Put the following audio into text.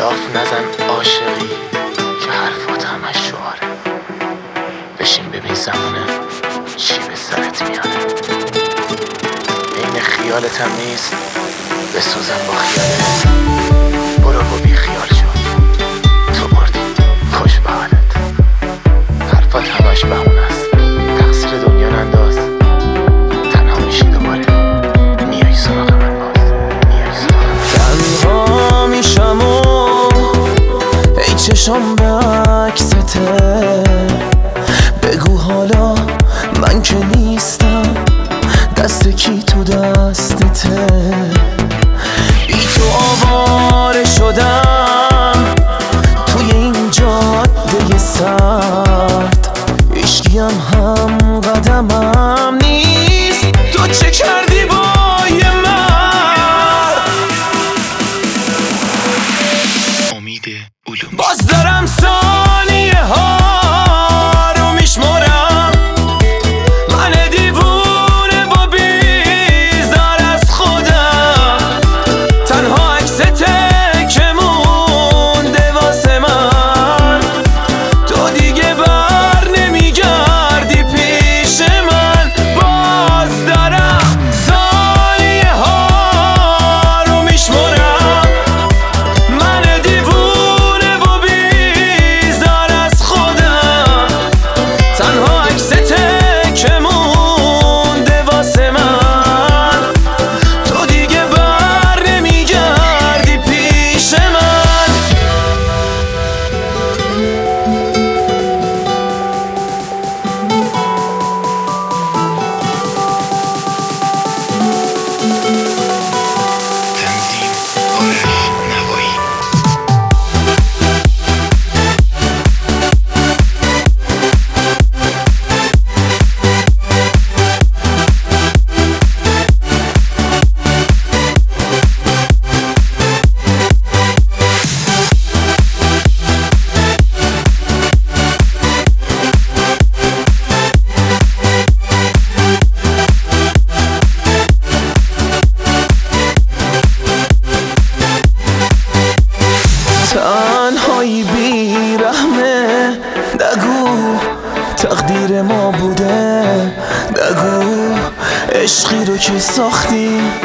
لاف نزن عاشقی که حرفات همش شعاره. بشین ببین زمونه چی به سرت میاره. این خیالتم نیست بسوزم با خیالت. برو و بی خیال شو، تو بردی خوش به حالت. حرفات همش بهونه است، تقصیر دنیا ننداز. تنها میشی دوباره میای سراغ من، باز میای سراغ من. تنها میشم و ای چشم به عکسته. بگو حالا من که نیستم، دست کی تو دستته. بی تو آواره شدم توی این جاده سرد. عشقیم هم قدمم نیست، تو چه کردی با یه مرد؟ امید علومی. باز دارم ثانیه ها رو میشمارم، من دیوونه و بیزار از خودم. تنها عکسته که مونده واسه من، تو دیگه بر نمیگردی پیش من. باز دارم ثانیه ها رو میشمارم، من دیوونه و بیزار از خودم. تنها عکسته که مونده واسه من، تو دیگه بر نمیگردی پیش من. تنظیم آرش نوایی. تنهایی بی رحمه، نگو تقدیر ما بوده. نگو عشقی رو که ساختیم